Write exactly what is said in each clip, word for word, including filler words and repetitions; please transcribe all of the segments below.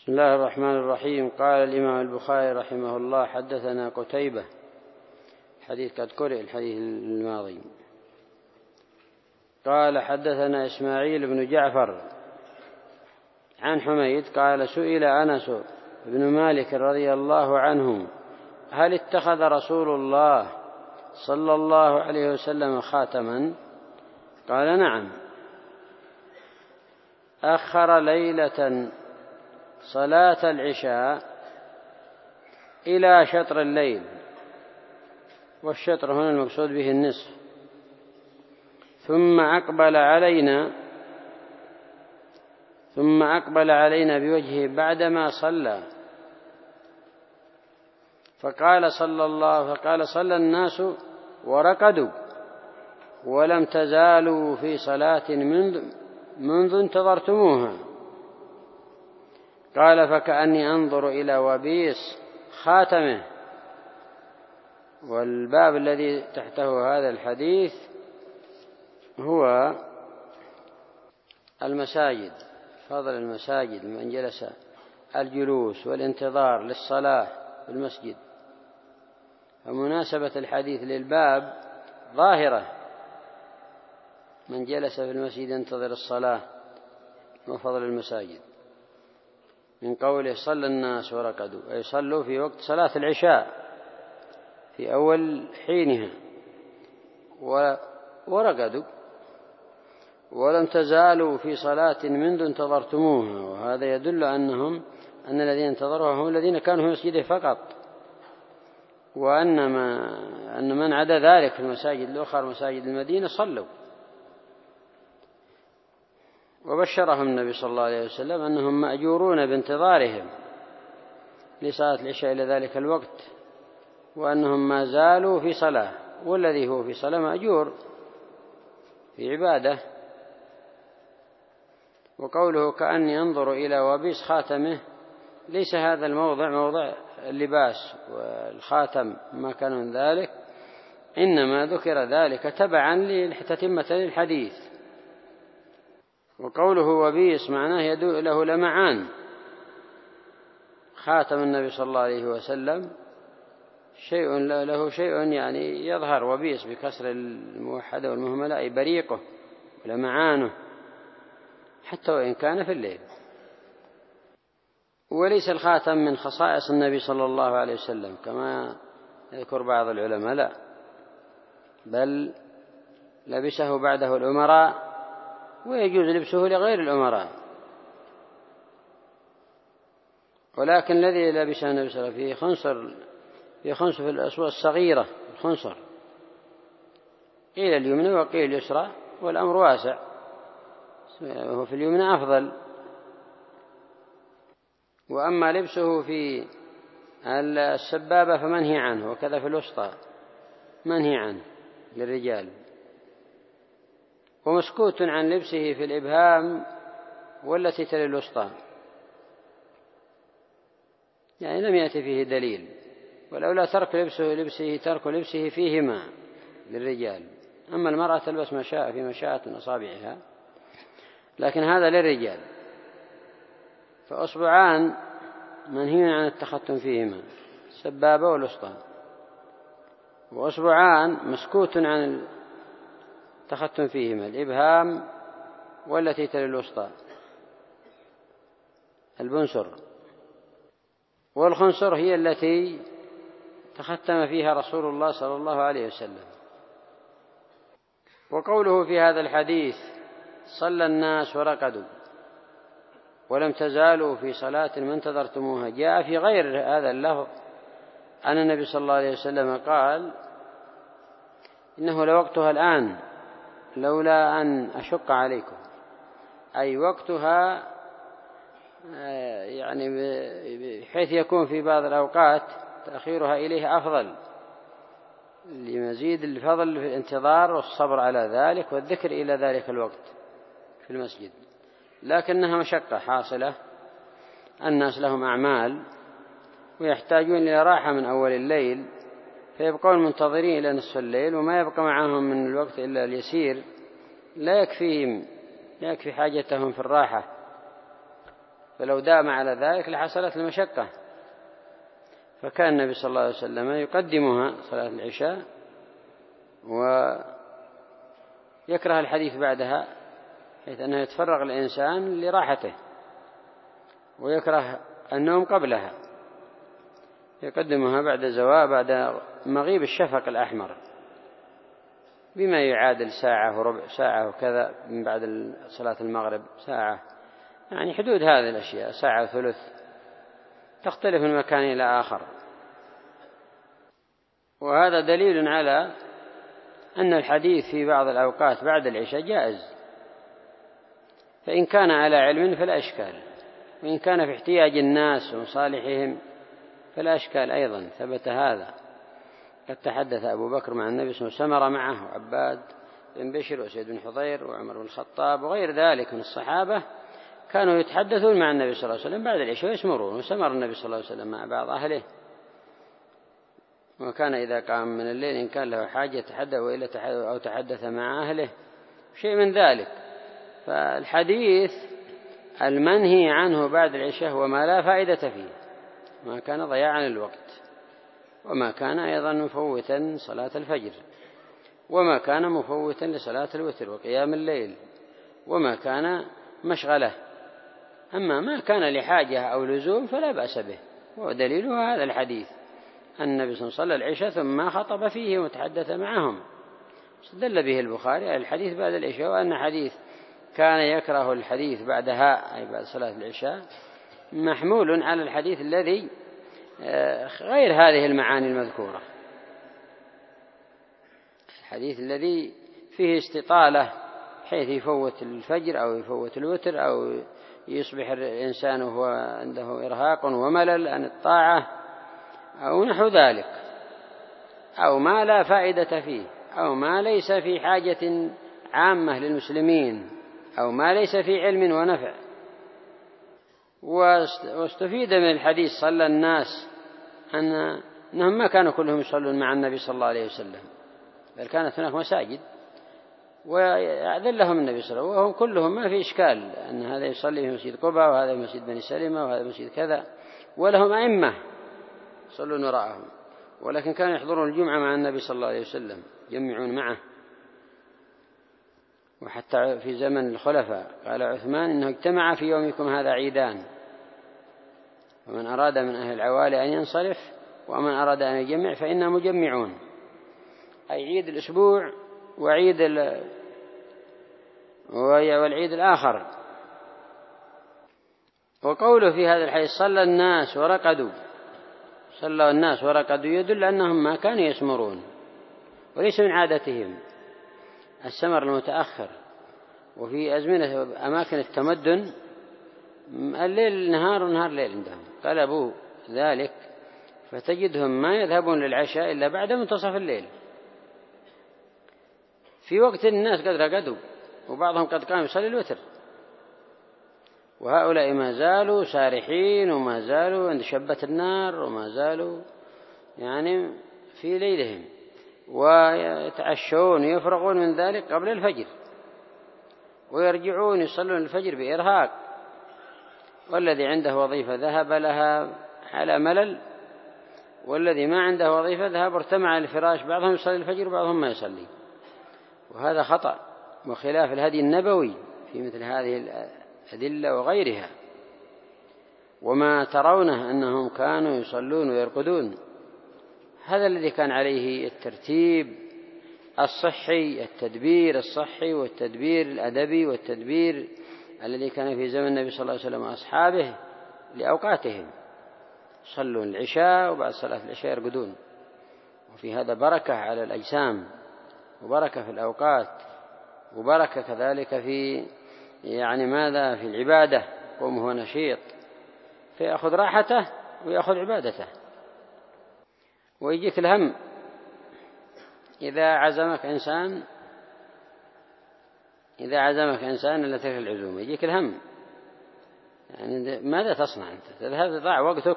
بسم الله الرحمن الرحيم. قال الإمام البخاري رحمه الله: حدثنا قتيبة. حديث قد قرئ الحديث الماضي. قال: حدثنا إسماعيل بن جعفر عن حميد قال: سئل أنس بن مالك رضي الله عنه: هل اتخذ رسول الله صلى الله عليه وسلم خاتما؟ قال: نعم. أخر ليلة صلاة العشاء إلى شطر الليل، والشطر هنا المقصود به النصف، ثم أقبل علينا ثم أقبل علينا بوجهه بعدما صلى، فقال صلى الله فقال صلى الناس ورقدوا ولم تزالوا في صلاة منذ, منذ انتظرتموها. قال: فكأني أنظر إلى وبيص خاتمه. والباب الذي تحته هذا الحديث هو المساجد، فضل المساجد، من جلس الجلوس والانتظار للصلاة في المسجد. فمناسبة الحديث للباب ظاهرة: من جلس في المسجد ينتظر الصلاة، وفضل المساجد، من قوله صلى الناس ورقدوا، أي صلوا في وقت صلاة العشاء في أول حينها، ورقدوا ولم تزالوا في صلاة منذ انتظرتموها. وهذا يدل أنهم أن الذين انتظروها هم الذين كانوا في مسجده فقط، وأن ما أن من عدا ذلك في المساجد الأخرى مساجد المدينة صلوا. وبشرهم النبي صلى الله عليه وسلم أنهم مأجورون بانتظارهم لصلاة العشاء إلى ذلك الوقت، وأنهم ما زالوا في صلاة، والذي هو في صلاة مأجور في عبادة. وقوله كأني أنظر إلى وبيص خاتمه، ليس هذا الموضع موضع اللباس والخاتم ما كان من ذلك، إنما ذكر ذلك تبعا لتتمة للحديث. وقوله وبيص معناه يدل له لمعان. خاتم النبي صلى الله عليه وسلم شيء له شيء يعني يظهر، وبيص بكسر الموحدة والمهملة أي بريقه ولمعانه، حتى وإن كان في الليل. وليس الخاتم من خصائص النبي صلى الله عليه وسلم كما يذكر بعض العلماء، لا، بل لبسه بعده الأمراء، ويجوز لبسه لغير الأمراء. ولكن الذي لبسه النبي صلى الله عليه وسلم فيه خنصر في خنصر في الأصوات الصغيرة، الخنصر قيل اليمنى وقيل اليسرى، والأمر واسع، وهو في اليمنى أفضل. وأما لبسه في السبابة فمنهي عنه، وكذا في الوسطى منهي عنه للرجال. ومسكوت عن لبسه في الإبهام والتي تلي الوسطى، يعني لم يأتي فيه دليل. ولولا ترك لبسه لبسه ترك لبسه فيهما للرجال. أما المرأة تلبس ما شاء في مشاءة من أصابعها، لكن هذا للرجال. فأصبعان منهي عن التختم فيهما، السبابة والوسطى، وأصبعان مسكوت عن التختم فيهما، الإبهام والتي تلي الوسطى، البنصر. والخنصر هي التي تختم فيها رسول الله صلى الله عليه وسلم. وقوله في هذا الحديث صلى الناس ورقدوا ولم تزالوا في صلاة ما انتظرتموها، جاء في غير هذا اللفظ أن النبي صلى الله عليه وسلم قال: إنه لوقتها الآن لولا أن أشق عليكم، أي وقتها يعني بحيث يكون في بعض الأوقات تأخيرها إليه أفضل، لمزيد الفضل في الانتظار والصبر على ذلك والذكر إلى ذلك الوقت في المسجد. لكنها مشقة حاصلة، الناس لهم أعمال ويحتاجون إلى راحة من أول الليل، فيبقون منتظرين إلى نصف الليل، وما يبقى معهم من الوقت إلا اليسير لا يكفيهم لا يكفي حاجتهم في الراحة. فلو دام على ذلك لحصلت المشقة، فكان النبي صلى الله عليه وسلم يقدمها صلاة العشاء ويكره الحديث بعدها، حيث أنه يتفرغ الإنسان لراحته، ويكره النوم قبلها، يقدمها بعد زوال بعد مغيب الشفق الأحمر بما يعادل ساعة وربع ساعة وكذا من بعد صلاة المغرب، ساعة يعني حدود هذه الأشياء، ساعة وثلث، تختلف من مكان إلى آخر. وهذا دليل على أن الحديث في بعض الأوقات بعد العشاء جائز، فإن كان على علم فلا إشكال، وإن كان في احتياج الناس ومصالحهم فلا إشكال أيضا، ثبت هذا. قد تحدث أبو بكر مع النبي صلى الله عليه وسلم، سمر معه وعباد بن بشر وسيد بن حضير وعمر بن الخطاب وغير ذلك من الصحابة، كانوا يتحدثون مع النبي صلى الله عليه وسلم بعد العشاء ويسمرون، وسمر النبي صلى الله عليه وسلم مع بعض أهله، وكان إذا قام من الليل إن كان له حاجة يتحدث وإلا أو تحدث مع أهله، شيء من ذلك. فالحديث المنهي عنه بعد العشاء هو ما لا فائدة فيه، ما كان ضياعا للوقت، وما كان أيضا مفوتا صلاة الفجر، وما كان مفوتا لصلاة الوتر وقيام الليل، وما كان مشغلة. أما ما كان لحاجة أو لزوم فلا بأس به، ودليله هذا الحديث، النبي صلى الله عليه وسلم صلى العشاء ثم خطب فيه وتحدث معهم، استدل به البخاري على الحديث بعد العشاء، وأن حديث كان يكره الحديث بعدها أي بعد صلاة العشاء محمول على الحديث الذي غير هذه المعاني المذكورة، الحديث الذي فيه استطالة حيث يفوت الفجر أو يفوت الوتر أو يصبح الإنسان وهو عنده إرهاق وملل عن الطاعة أو نحو ذلك، أو ما لا فائدة فيه، أو ما ليس في حاجة عامة للمسلمين، أو ما ليس في علم ونفع. واستفيد من الحديث صلى الناس أن أنهم ما كانوا كلهم يصلون مع النبي صلى الله عليه وسلم، بل كانت هناك مساجد ويأذن لهم النبي صلى الله عليه وسلم، وهم كلهم ما في إشكال أن هذا يصلي في مسجد قباء وهذا في مسجد بني سلمة وهذا مسجد كذا، ولهم أئمة يصلون وراءهم، ولكن كانوا يحضرون الجمعة مع النبي صلى الله عليه وسلم يجمعون معه. وحتى في زمن الخلفاء قال عثمان إنه اجتمع في يومكم هذا عيدان، ومن أراد من أهل العوالي أن ينصرف ومن أراد أن يجمع فإنا مجمعون، أي عيد الأسبوع وعيد ال... والعيد الآخر. وقوله في هذا الحديث صلى الناس ورقدوا، صلى الناس ورقدوا، يدل أنهم ما كانوا يسمرون، وليس من عادتهم السمر المتأخر. وفي أزمنة أماكن التمدن الليل نهار ونهار ليل عندهم، قلبوا ذلك، فتجدهم ما يذهبون للعشاء إلا بعد منتصف الليل، في وقت الناس قد رقدوا وبعضهم قد قام يصلي الوتر، وهؤلاء ما زالوا سارحين وما زالوا عند شبة النار وما زالوا يعني في ليلهم، ويتعشون يفرغون من ذلك قبل الفجر، ويرجعون يصلون الفجر بإرهاق. والذي عنده وظيفة ذهب لها على ملل، والذي ما عنده وظيفة ذهب ارتمع على الفراش، بعضهم يصلي الفجر وبعضهم ما يصلي، وهذا خطأ وخلاف الهدي النبوي في مثل هذه الأدلة وغيرها. وما ترونه أنهم كانوا يصلون ويرقدون، هذا الذي كان عليه الترتيب الصحي، التدبير الصحي والتدبير الأدبي والتدبير الذي كان في زمن النبي صلى الله عليه وسلم وأصحابه لأوقاتهم، يصلون العشاء وبعد صلاة العشاء يرقدون، وفي هذا بركة على الأجسام وبركة في الأوقات، وبركة كذلك في يعني ماذا في العبادة، قوم هو نشيط فيأخذ راحته ويأخذ عبادته. ويجيك الهم إذا عزمك إنسان إذا عزمك إنسان إلا تلك العزومة، يجيك الهم يعني ماذا تصنع أنت؟ تذهب تضيع وقتك،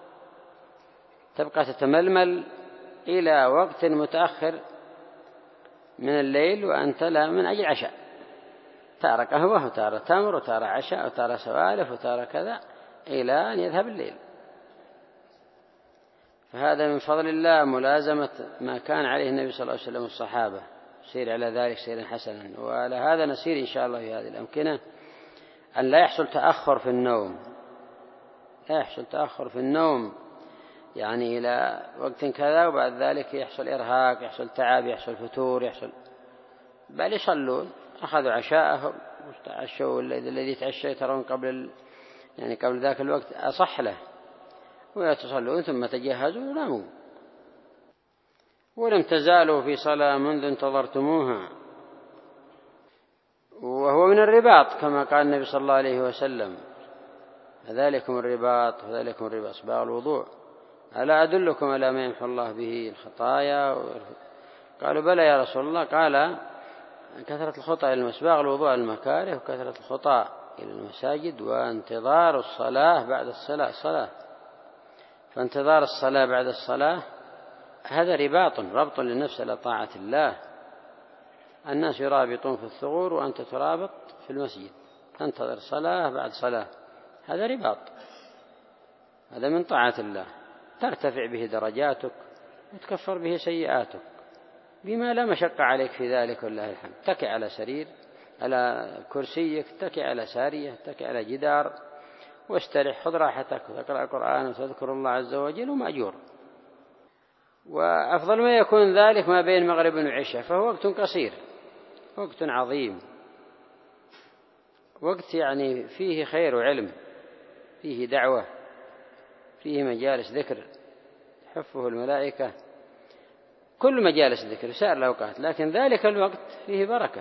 تبقى تتململ إلى وقت متأخر من الليل وأنت لا من أجل عشاء، تارة قهوة وتارة تمر وتارة عشاء وتارة سوالف وتارة كذا، إلى أن يذهب الليل. فهذا من فضل الله ملازمة ما كان عليه النبي صلى الله عليه وسلم والصحابة، سير على ذلك سيرا حسنا. وعلى هذا نسير إن شاء الله في هذه الأمكنة، أن لا يحصل تأخر في النوم، لا يحصل تأخر في النوم يعني إلى وقت كذا وبعد ذلك يحصل إرهاق، يحصل تعب، يحصل فتور، يحصل بل يصلون، أخذوا عشاءهم وتعشوا، الذي يتعشى ترون قبل يعني قبل ذاك الوقت أصح له، ويتصلون ثم تجهزوا وناموا. ولم تزالوا في صلاة منذ انتظرتموها، وهو من الرباط كما قال النبي صلى الله عليه وسلم: ذلكم الرباط وذلكم الرباط إسباغ الوضوء، ألا أدلكم على ما يمحو الله به الخطايا؟ قالوا: بلى يا رسول الله. قال: كثرة الخطأ إلى إسباغ الوضوء المكاره، وكثرة الخطأ إلى المساجد، وانتظار الصلاة بعد الصلاة صلاة. فانتظار الصلاة بعد الصلاة هذا رباط، ربط للنفس على طاعة الله. الناس يرابطون في الثغور وأنت ترابط في المسجد، تنتظر صلاة بعد صلاة، هذا رباط، هذا من طاعة الله، ترتفع به درجاتك وتكفر به سيئاتك بما لا مشقة عليك في ذلك، والله الحمد. تكئ على سرير، على كرسيك، تكئ على سارية، تكئ على جدار، واسترح، خذ راحتك، وتقرأ القرآن وتذكر الله عز وجل، ومأجور. وأفضل ما يكون ذلك ما بين مغرب وعشاء، فهو وقت قصير، وقت عظيم، وقت يعني فيه خير وعلم، فيه دعوة، فيه مجالس ذكر تحفه الملائكة، كل مجالس ذكر سائر الأوقات، لكن ذلك الوقت فيه بركة.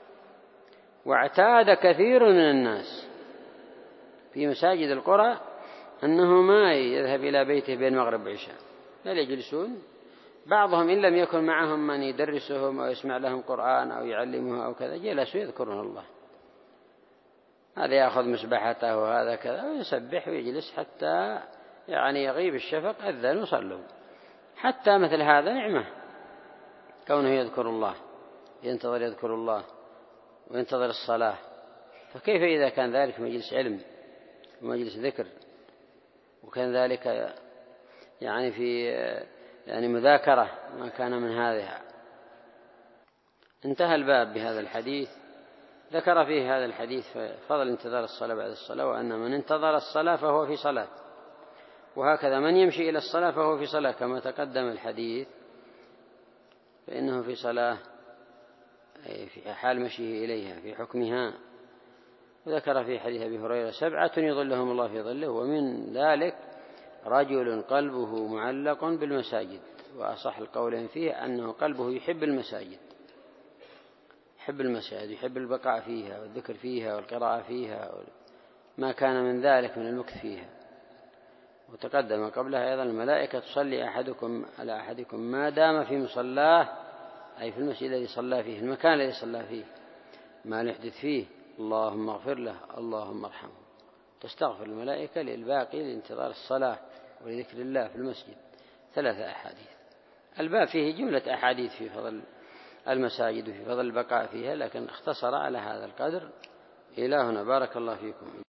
واعتاد كثير من الناس في مساجد القرى أنه ما يذهب إلى بيته بين مغرب وعشاء، بل يجلسون، بعضهم إن لم يكن معهم من يدرسهم أو يسمع لهم قرآن أو يعلمه أو كذا، جلسوا يذكرون الله، هذا يأخذ مسبحته وهذا كذا ويسبح ويجلس حتى يعني يغيب الشفق، أذن وصلوا. حتى مثل هذا نعمة، كونه يذكر الله، ينتظر يذكر الله وينتظر الصلاة، فكيف إذا كان ذلك مجلس علم ومجلس ذكر، وكان ذلك يعني في يعني مذاكرة ما كان من هذا. انتهى الباب بهذا الحديث، ذكر فيه هذا الحديث فضل انتظار الصلاة بعد الصلاة، وأن من انتظر الصلاة فهو في صلاة، وهكذا من يمشي إلى الصلاة فهو في صلاة، كما تقدم الحديث، فإنه في صلاة في حال مشيه إليها في حكمها. وذكر في حديث أبي هريرة: سبعة يظلهم الله في ظله، ومن ذلك رجل قلبه معلق بالمساجد. وأصح القولين فيه أنه قلبه يحب المساجد، يحب المساجد، يحب البقاء فيها والذكر فيها والقراءة فيها ما كان من ذلك من المكث فيها. وتقدم قبلها أيضا: الملائكة تصلي أحدكم على أحدكم ما دام في مصلاه، أي في المسجد الذي صلى فيه، المكان الذي صلى فيه، ما يحدث فيه، اللهم اغفر له، اللهم ارحمه. تستغفر الملائكة للباقي لانتظار الصلاة ولذكر الله في المسجد. ثلاثة أحاديث. الباب فيه جملة أحاديث في فضل المساجد وفي فضل البقاء فيها، لكن اختصر على هذا القدر. إلهنا بارك الله فيكم.